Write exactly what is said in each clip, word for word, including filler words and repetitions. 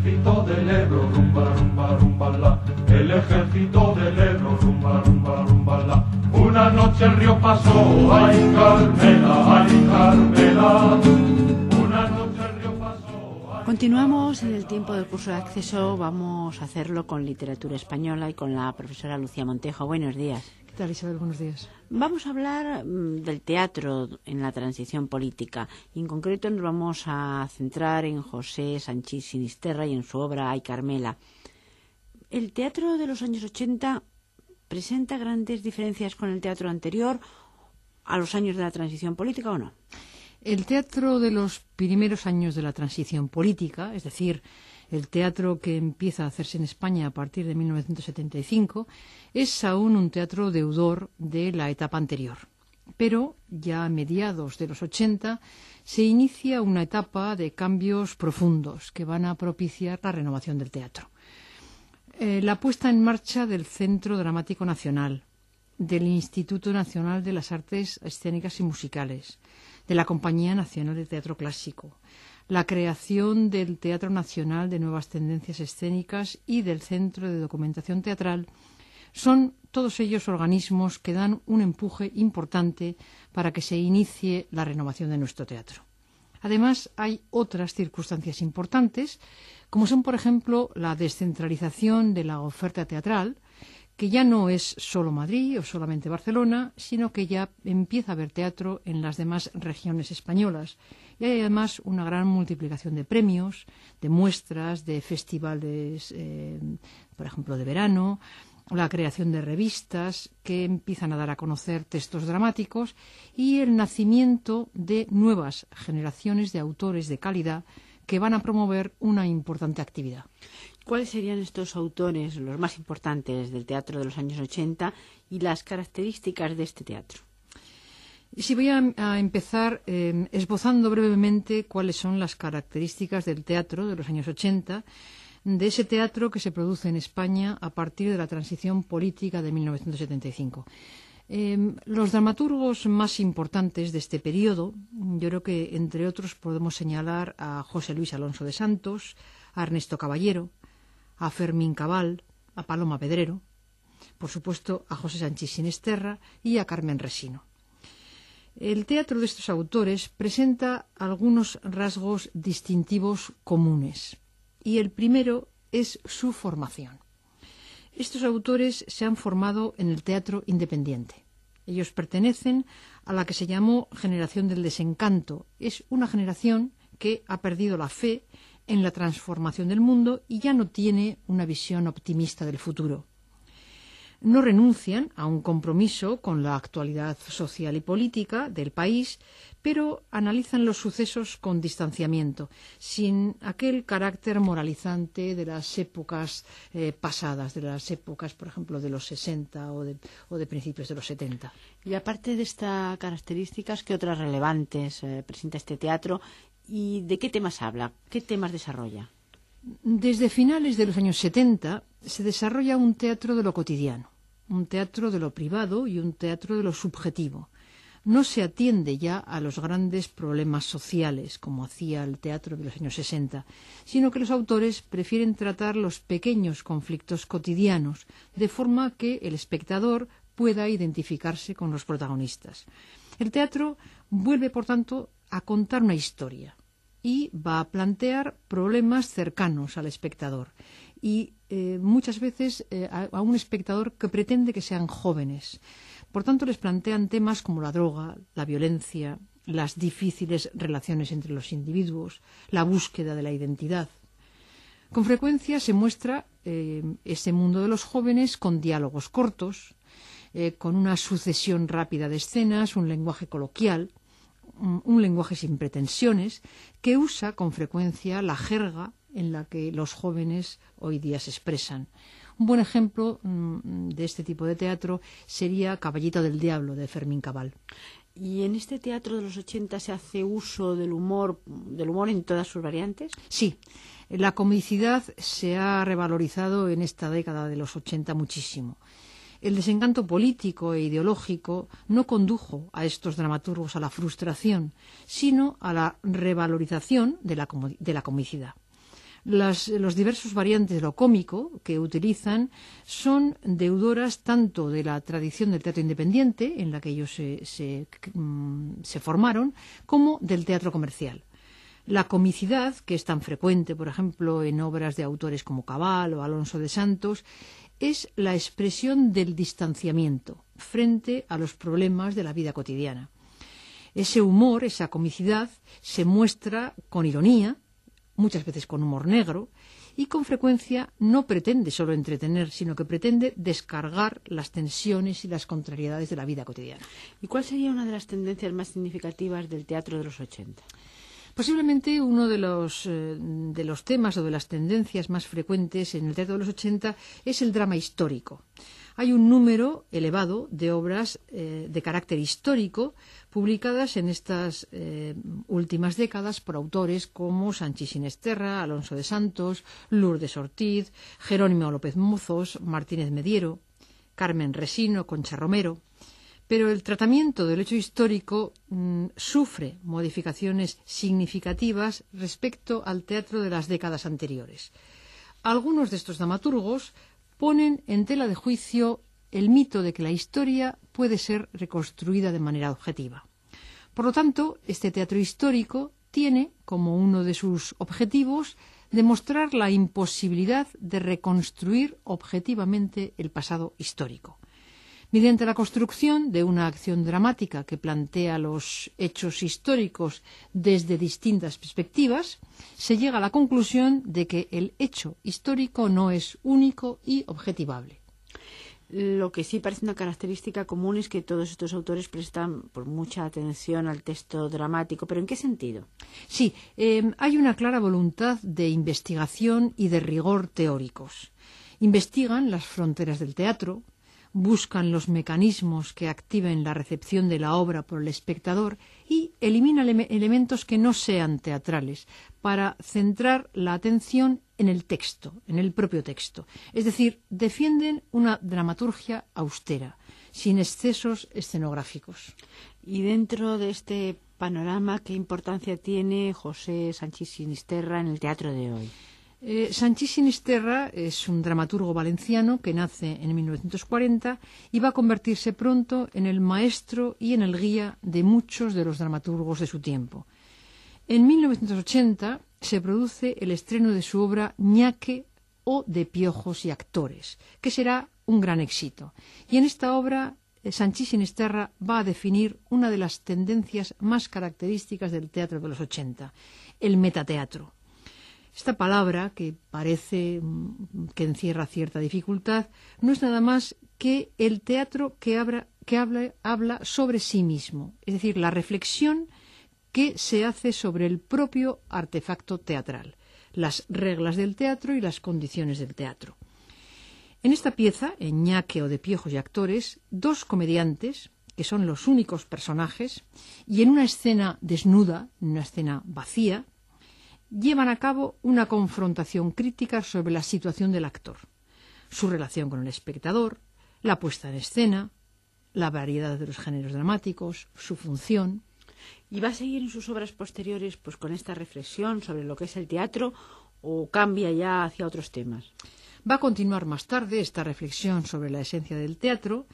ejército del Ebro, rumba, rumba, rumba, la. El ejército del Ebro, rumba, rumba, rumba, la. Una noche el río pasó, ay Carmela, ay Carmela. Una noche el río pasó. Ay, Continuamos en el tiempo del curso de acceso. Vamos a hacerlo con literatura española y con la profesora Lucía Montejo. Buenos días. ¿Qué tal, Isabel? Buenos días. Vamos a hablar mm, del teatro en la transición política. Y en concreto nos vamos a centrar en José Sanchís Sinisterra y en su obra Ay Carmela. ¿El teatro de los años ochenta presenta grandes diferencias con el teatro anterior a los años de la transición política o no? El teatro de los primeros años de la transición política, es decir, el teatro que empieza a hacerse en España a partir de mil novecientos setenta y cinco, es aún un teatro deudor de la etapa anterior. Pero ya a mediados de los ochenta se inicia una etapa de cambios profundos que van a propiciar la renovación del teatro. Eh, la puesta en marcha del Centro Dramático Nacional, del Instituto Nacional de las Artes Escénicas y Musicales, de la Compañía Nacional de Teatro Clásico, la creación del Teatro Nacional de Nuevas Tendencias Escénicas y del Centro de Documentación Teatral, son todos ellos organismos que dan un empuje importante para que se inicie la renovación de nuestro teatro. Además, hay otras circunstancias importantes, como son, por ejemplo, la descentralización de la oferta teatral, que ya no es solo Madrid o solamente Barcelona, sino que ya empieza a haber teatro en las demás regiones españolas. Y hay además una gran multiplicación de premios, de muestras, de festivales, eh, por ejemplo, de verano, la creación de revistas que empiezan a dar a conocer textos dramáticos y el nacimiento de nuevas generaciones de autores de calidad que van a promover una importante actividad. ¿Cuáles serían estos autores, los más importantes del teatro de los años ochenta y las características de este teatro? Si voy a, a empezar eh, esbozando brevemente cuáles son las características del teatro de los años ochenta, de ese teatro que se produce en España a partir de la transición política de mil novecientos setenta y cinco. Eh, los dramaturgos más importantes de este periodo, yo creo que entre otros podemos señalar a José Luis Alonso de Santos, a Ernesto Caballero, a Fermín Cabal, a Paloma Pedrero, por supuesto a José Sanchís Sinisterra y a Carmen Resino. El teatro de estos autores presenta algunos rasgos distintivos comunes y el primero es su formación. Estos autores se han formado en el teatro independiente. Ellos pertenecen a la que se llamó generación del desencanto. Es una generación que ha perdido la fe en la transformación del mundo y ya no tiene una visión optimista del futuro. No renuncian a un compromiso con la actualidad social y política del país, pero analizan los sucesos con distanciamiento, sin aquel carácter moralizante de las épocas eh, pasadas, de las épocas, por ejemplo, de los sesenta o de, o de principios de los setenta. Y aparte de estas características, ¿qué otras relevantes eh, presenta este teatro y de qué temas habla? ¿Qué temas desarrolla? Desde finales de los años setenta se desarrolla un teatro de lo cotidiano, un teatro de lo privado y un teatro de lo subjetivo. No se atiende ya a los grandes problemas sociales, como hacía el teatro de los años sesenta, sino que los autores prefieren tratar los pequeños conflictos cotidianos, de forma que el espectador pueda identificarse con los protagonistas. El teatro vuelve, por tanto, a contar una historia y va a plantear problemas cercanos al espectador y eh, muchas veces eh, a, a un espectador que pretende que sean jóvenes. Por tanto, les plantean temas como la droga, la violencia, las difíciles relaciones entre los individuos, la búsqueda de la identidad. Con frecuencia se muestra eh, ese mundo de los jóvenes con diálogos cortos, eh, con una sucesión rápida de escenas, un lenguaje coloquial, un, un lenguaje sin pretensiones, que usa con frecuencia la jerga en la que los jóvenes hoy día se expresan. Un buen ejemplo mmm, de este tipo de teatro sería Caballito del Diablo, de Fermín Cabal. ¿Y en este teatro de los ochenta se hace uso del humor, del humor en todas sus variantes? Sí, la comicidad se ha revalorizado en esta década de los ochenta muchísimo. El desencanto político e ideológico no condujo a estos dramaturgos a la frustración, sino a la revalorización de la, de la comicidad. Las, los diversos variantes de lo cómico que utilizan son deudoras tanto de la tradición del teatro independiente, en la que ellos se, se, se formaron, como del teatro comercial. La comicidad, que es tan frecuente, por ejemplo, en obras de autores como Cabal o Alonso de Santos, es la expresión del distanciamiento frente a los problemas de la vida cotidiana. Ese humor, esa comicidad, se muestra con ironía, muchas veces con humor negro, y con frecuencia no pretende solo entretener, sino que pretende descargar las tensiones y las contrariedades de la vida cotidiana. ¿Y cuál sería una de las tendencias más significativas del teatro de los ochenta? Posiblemente uno de los, eh, de los temas o de las tendencias más frecuentes en el teatro de los ochenta es el drama histórico. Hay un número elevado de obras eh, de carácter histórico publicadas en estas eh, últimas décadas por autores como Sanchís Sinisterra, Alonso de Santos, Lourdes Ortiz, Jerónimo López Mozos, Martínez Mediero, Carmen Resino, Concha Romero. Pero el tratamiento del hecho histórico mmm, sufre modificaciones significativas respecto al teatro de las décadas anteriores. Algunos de estos dramaturgos ponen en tela de juicio el mito de que la historia puede ser reconstruida de manera objetiva. Por lo tanto, este teatro histórico tiene como uno de sus objetivos demostrar la imposibilidad de reconstruir objetivamente el pasado histórico. Mediante la construcción de una acción dramática que plantea los hechos históricos desde distintas perspectivas, se llega a la conclusión de que el hecho histórico no es único y objetivable. Lo que sí parece una característica común es que todos estos autores prestan por mucha atención al texto dramático, ¿pero en qué sentido? Sí, eh, hay una clara voluntad de investigación y de rigor teóricos. Investigan las fronteras del teatro, buscan los mecanismos que activen la recepción de la obra por el espectador y eliminan ele- elementos que no sean teatrales para centrar la atención en el texto, en el propio texto. Es decir, defienden una dramaturgia austera, sin excesos escenográficos. Y dentro de este panorama, ¿qué importancia tiene José Sanchís Sinisterra en el teatro de hoy? Eh, Sanchís Sinisterra es un dramaturgo valenciano que nace en mil novecientos cuarenta y va a convertirse pronto en el maestro y en el guía de muchos de los dramaturgos de su tiempo. En mil novecientos ochenta se produce el estreno de su obra Ñaque o de Piojos y Actores, que será un gran éxito. Y en esta obra eh, Sanchís Sinisterra va a definir una de las tendencias más características del teatro de los ochenta, el metateatro. Esta palabra, que parece que encierra cierta dificultad, no es nada más que el teatro que, habla, que habla, habla sobre sí mismo, es decir, la reflexión que se hace sobre el propio artefacto teatral, las reglas del teatro y las condiciones del teatro. En esta pieza, en Ñaque o de Piojos y Actores, dos comediantes, que son los únicos personajes, y en una escena desnuda, en una escena vacía, llevan a cabo una confrontación crítica sobre la situación del actor, su relación con el espectador, la puesta en escena, la variedad de los géneros dramáticos, su función. ¿Y va a seguir en sus obras posteriores pues con esta reflexión sobre lo que es el teatro o cambia ya hacia otros temas? Va a continuar más tarde esta reflexión sobre la esencia del teatro,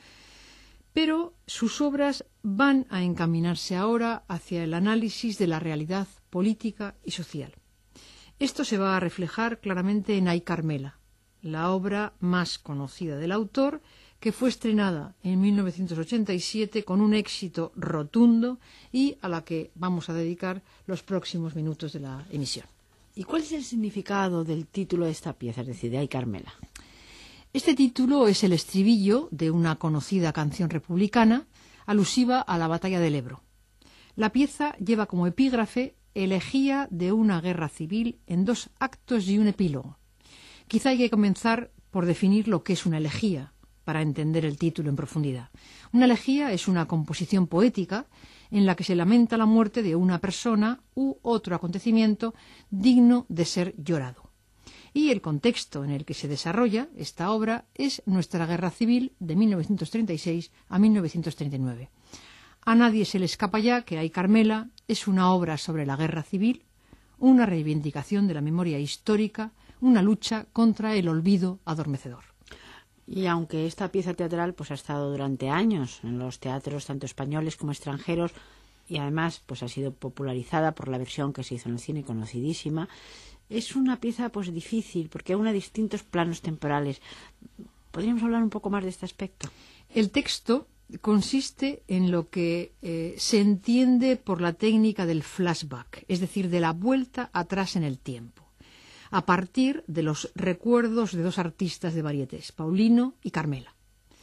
pero sus obras van a encaminarse ahora hacia el análisis de la realidad política y social. Esto se va a reflejar claramente en Ay Carmela, la obra más conocida del autor, que fue estrenada en mil novecientos ochenta y siete con un éxito rotundo y a la que vamos a dedicar los próximos minutos de la emisión. ¿Y cuál es el significado del título de esta pieza, es decir, de Ay Carmela? Este título es el estribillo de una conocida canción republicana alusiva a la batalla del Ebro. La pieza lleva como epígrafe elegía de una guerra civil en dos actos y un epílogo. Quizá hay que comenzar por definir lo que es una elegía, para entender el título en profundidad. Una elegía es una composición poética en la que se lamenta la muerte de una persona u otro acontecimiento digno de ser llorado. Y el contexto en el que se desarrolla esta obra es nuestra guerra civil de mil novecientos treinta y seis a mil novecientos treinta y nueve. A nadie se le escapa ya que Ay Carmela es una obra sobre la guerra civil, una reivindicación de la memoria histórica, una lucha contra el olvido adormecedor. Y aunque esta pieza teatral pues ha estado durante años en los teatros tanto españoles como extranjeros y además pues ha sido popularizada por la versión que se hizo en el cine, conocidísima, es una pieza pues difícil porque aúna distintos planos temporales. ¿Podríamos hablar un poco más de este aspecto? El texto consiste en lo que eh, se entiende por la técnica del flashback, es decir, de la vuelta atrás en el tiempo, a partir de los recuerdos de dos artistas de varietés, Paulino y Carmela.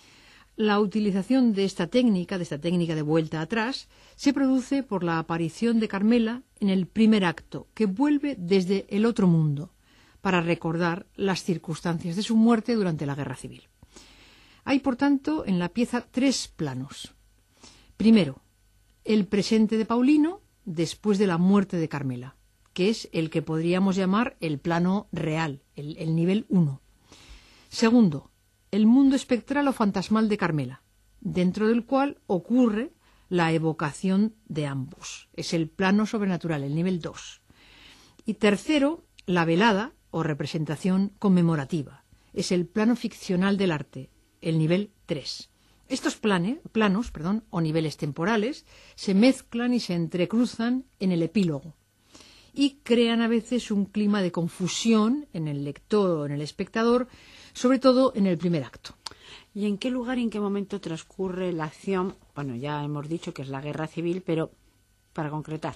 La utilización de esta técnica, de esta técnica de vuelta atrás, se produce por la aparición de Carmela en el primer acto, que vuelve desde el otro mundo, para recordar las circunstancias de su muerte durante la Guerra Civil. Hay, por tanto, en la pieza tres planos. Primero, el presente de Paulino después de la muerte de Carmela, que es el que podríamos llamar el plano real, el, el nivel uno. Segundo, el mundo espectral o fantasmal de Carmela, dentro del cual ocurre la evocación de ambos. Es el plano sobrenatural, el nivel dos. Y tercero, la velada o representación conmemorativa. Es el plano ficcional del arte, el nivel tres. Estos plane, planos perdón, o niveles temporales se mezclan y se entrecruzan en el epílogo y crean a veces un clima de confusión en el lector o en el espectador, sobre todo en el primer acto. ¿Y en qué lugar y en qué momento transcurre la acción? Bueno, ya hemos dicho que es la Guerra Civil, pero para concretar.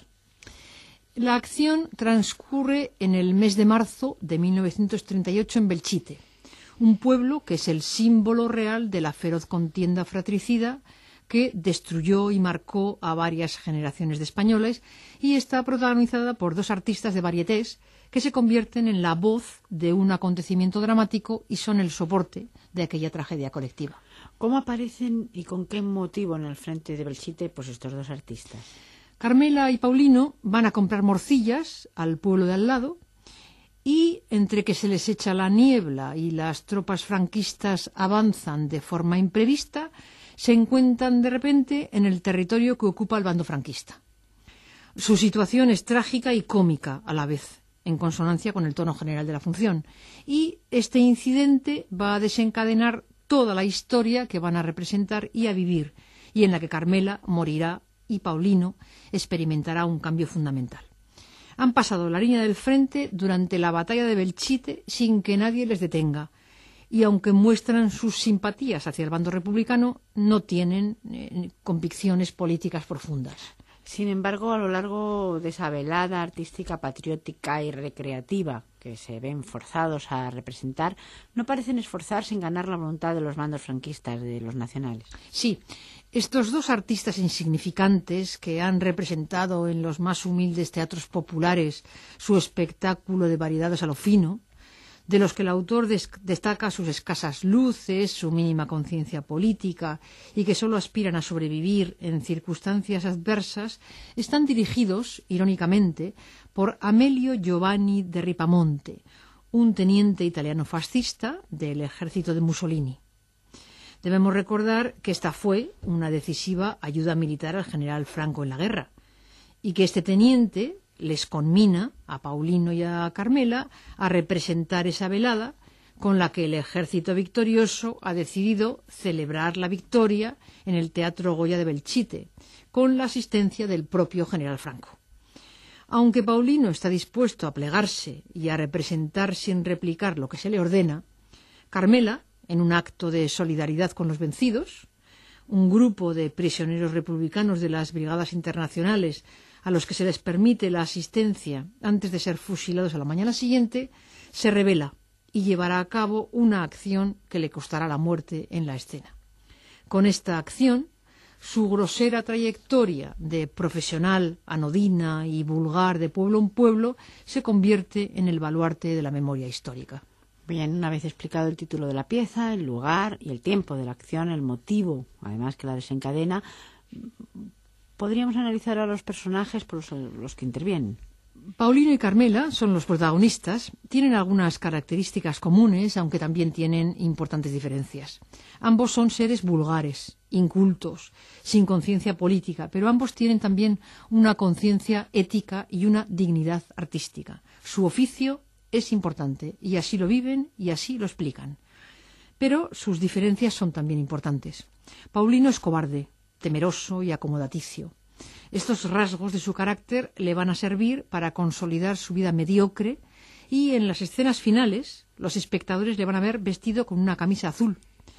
La acción transcurre en el mes de marzo de mil novecientos treinta y ocho en Belchite, un pueblo que es el símbolo real de la feroz contienda fratricida que destruyó y marcó a varias generaciones de españoles y está protagonizada por dos artistas de varietés que se convierten en la voz de un acontecimiento dramático y son el soporte de aquella tragedia colectiva. ¿Cómo aparecen y con qué motivo en el frente de Belchite pues estos dos artistas? Carmela y Paulino van a comprar morcillas al pueblo de al lado y entre que se les echa la niebla y las tropas franquistas avanzan de forma imprevista, se encuentran de repente en el territorio que ocupa el bando franquista. Su situación es trágica y cómica a la vez, en consonancia con el tono general de la función, y este incidente va a desencadenar toda la historia que van a representar y a vivir, y en la que Carmela morirá y Paulino experimentará un cambio fundamental. Han pasado la línea del frente durante la batalla de Belchite sin que nadie les detenga, y aunque muestran sus simpatías hacia el bando republicano, no tienen eh, convicciones políticas profundas. Sin embargo, a lo largo de esa velada artística, patriótica y recreativa que se ven forzados a representar, no parecen esforzarse en ganar la voluntad de los bandos franquistas, de los nacionales. Sí, estos dos artistas insignificantes que han representado en los más humildes teatros populares su espectáculo de variedades a lo fino, de los que el autor des- destaca sus escasas luces, su mínima conciencia política y que solo aspiran a sobrevivir en circunstancias adversas, están dirigidos, irónicamente, por Amelio Giovanni de Ripamonte, un teniente italiano fascista del ejército de Mussolini. Debemos recordar que esta fue una decisiva ayuda militar al general Franco en la guerra y que este teniente les conmina a Paulino y a Carmela a representar esa velada con la que el ejército victorioso ha decidido celebrar la victoria en el Teatro Goya de Belchite, con la asistencia del propio general Franco. Aunque Paulino está dispuesto a plegarse y a representar sin replicar lo que se le ordena, Carmela, en un acto de solidaridad con los vencidos, un grupo de prisioneros republicanos de las brigadas internacionales a los que se les permite la asistencia antes de ser fusilados a la mañana siguiente, se rebela y llevará a cabo una acción que le costará la muerte en la escena. Con esta acción, su grosera trayectoria de profesional, anodina y vulgar de pueblo en pueblo se convierte en el baluarte de la memoria histórica. Bien, una vez explicado el título de la pieza, el lugar y el tiempo de la acción, el motivo, además que la desencadena, podríamos analizar a los personajes por los, los que intervienen. Paulino y Carmela son los protagonistas, tienen algunas características comunes, aunque también tienen importantes diferencias. Ambos son seres vulgares incultos, sin conciencia política, pero ambos tienen también una conciencia ética y una dignidad artística. Su oficio es importante y así lo viven y así lo explican. Pero sus diferencias son también importantes. Paulino es cobarde, temeroso y acomodaticio. Estos rasgos de su carácter le van a servir para consolidar su vida mediocre y en las escenas finales los espectadores le van a ver vestido con una camisa azul,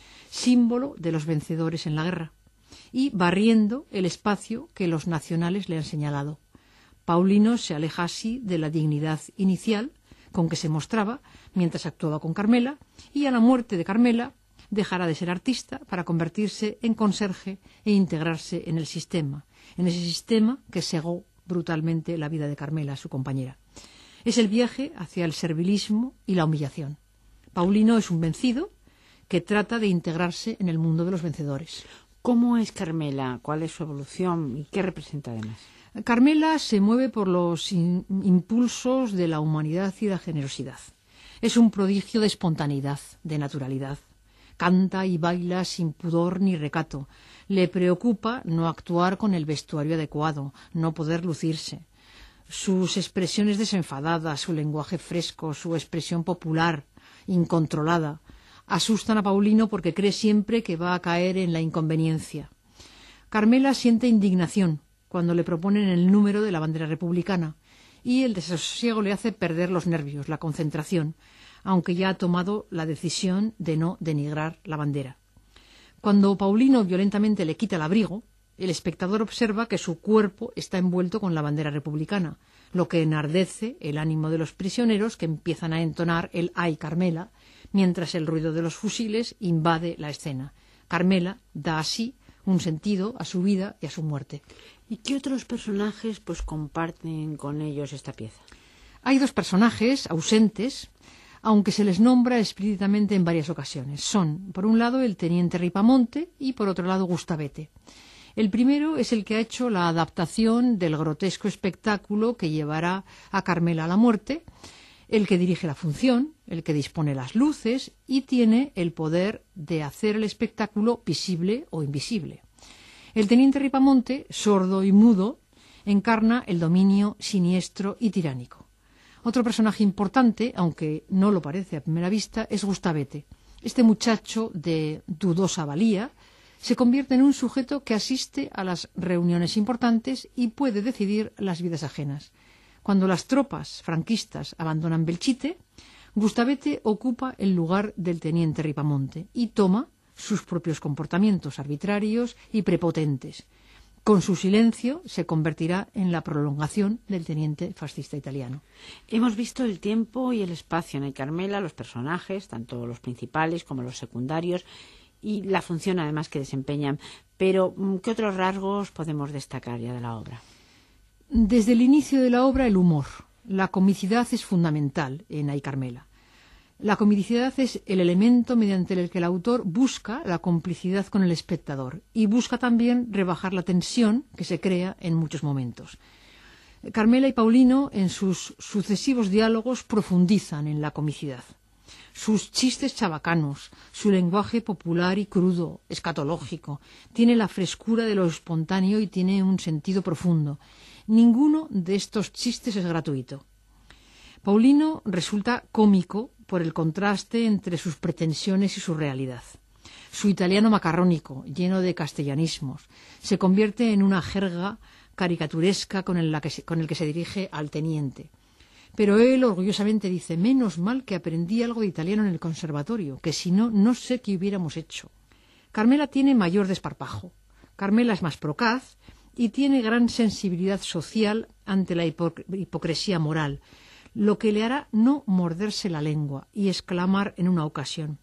símbolo de los vencedores en la guerra, y barriendo el espacio que los nacionales le han señalado. Paulino se aleja así de la dignidad inicial con que se mostraba mientras actuaba con Carmela, y a la muerte de Carmela dejará de ser artista para convertirse en conserje e integrarse en el sistema, en ese sistema que cegó brutalmente la vida de Carmela, su compañera. Es el viaje hacia el servilismo y la humillación. Paulino es un vencido que trata de integrarse en el mundo de los vencedores. ¿Cómo es Carmela? ¿Cuál es su evolución y qué representa además? Carmela se mueve por los in- impulsos de la humanidad y la generosidad. Es un prodigio de espontaneidad, de naturalidad. Canta y baila sin pudor ni recato. Le preocupa no actuar con el vestuario adecuado, no poder lucirse. Sus expresiones desenfadadas, su lenguaje fresco, su expresión popular, incontrolada, asustan a Paulino porque cree siempre que va a caer en la inconveniencia. Carmela siente indignación cuando le proponen el número de la bandera republicana, y el desasosiego le hace perder los nervios, la concentración, aunque ya ha tomado la decisión de no denigrar la bandera. Cuando Paulino violentamente le quita el abrigo, el espectador observa que su cuerpo está envuelto con la bandera republicana, lo que enardece el ánimo de los prisioneros, que empiezan a entonar el «Ay, Carmela», mientras el ruido de los fusiles invade la escena. Carmela da así un sentido a su vida y a su muerte. ¿Y qué otros personajes pues comparten con ellos esta pieza? Hay dos personajes ausentes, aunque se les nombra explícitamente en varias ocasiones. Son, por un lado, el teniente Ripamonte y, por otro lado, Gustavete. El primero es el que ha hecho la adaptación del grotesco espectáculo que llevará a Carmela a la muerte, el que dirige la función, el que dispone las luces y tiene el poder de hacer el espectáculo visible o invisible. El teniente Ripamonte, sordo y mudo, encarna el dominio siniestro y tiránico. Otro personaje importante, aunque no lo parece a primera vista, es Gustavete. Este muchacho de dudosa valía se convierte en un sujeto que asiste a las reuniones importantes y puede decidir las vidas ajenas. Cuando las tropas franquistas abandonan Belchite, Gustavete ocupa el lugar del teniente Ripamonte y toma sus propios comportamientos arbitrarios y prepotentes. Con su silencio se convertirá en la prolongación del teniente fascista italiano. Hemos visto el tiempo y el espacio en el Carmela, los personajes, tanto los principales como los secundarios, y la función además que desempeñan. Pero, ¿qué otros rasgos podemos destacar ya de la obra? Desde el inicio de la obra, el humor. La comicidad es fundamental en Ay, Carmela. La comicidad es el elemento mediante el que el autor busca la complicidad con el espectador y busca también rebajar la tensión que se crea en muchos momentos. Carmela y Paulino, en sus sucesivos diálogos, profundizan en la comicidad. Sus chistes chabacanos, su lenguaje popular y crudo, escatológico, tiene la frescura de lo espontáneo y tiene un sentido profundo. Ninguno de estos chistes es gratuito. Paulino resulta cómico por el contraste entre sus pretensiones y su realidad. Su italiano macarrónico, lleno de castellanismos, se convierte en una jerga caricaturesca con el, la que se, con el que se dirige al teniente. Pero él orgullosamente dice: menos mal que aprendí algo de italiano en el conservatorio, que si no, no sé qué hubiéramos hecho. Carmela tiene mayor desparpajo. Carmela es más procaz y tiene gran sensibilidad social ante la hipo- hipocresía moral, lo que le hará no morderse la lengua y exclamar en una ocasión: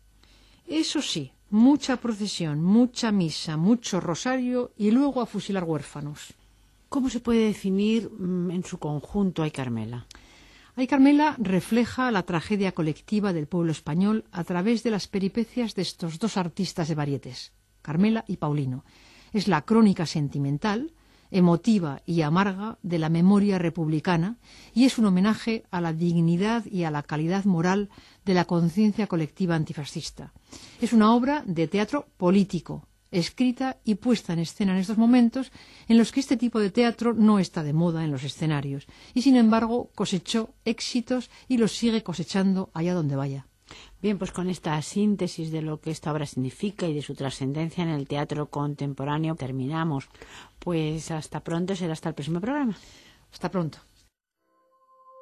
eso sí, mucha procesión, mucha misa, mucho rosario y luego a fusilar huérfanos. ¿Cómo se puede definir mmm, en su conjunto Ay, Carmela? Ay, Carmela refleja la tragedia colectiva del pueblo español a través de las peripecias de estos dos artistas de varietés, Carmela y Paulino. Es la crónica sentimental, emotiva y amarga de la memoria republicana y es un homenaje a la dignidad y a la calidad moral de la conciencia colectiva antifascista. Es una obra de teatro político, escrita y puesta en escena en estos momentos en los que este tipo de teatro no está de moda en los escenarios y, sin embargo, cosechó éxitos y los sigue cosechando allá donde vaya. Bien, pues con esta síntesis de lo que esta obra significa y de su trascendencia en el teatro contemporáneo terminamos. Pues hasta pronto, será hasta el próximo programa. Hasta pronto.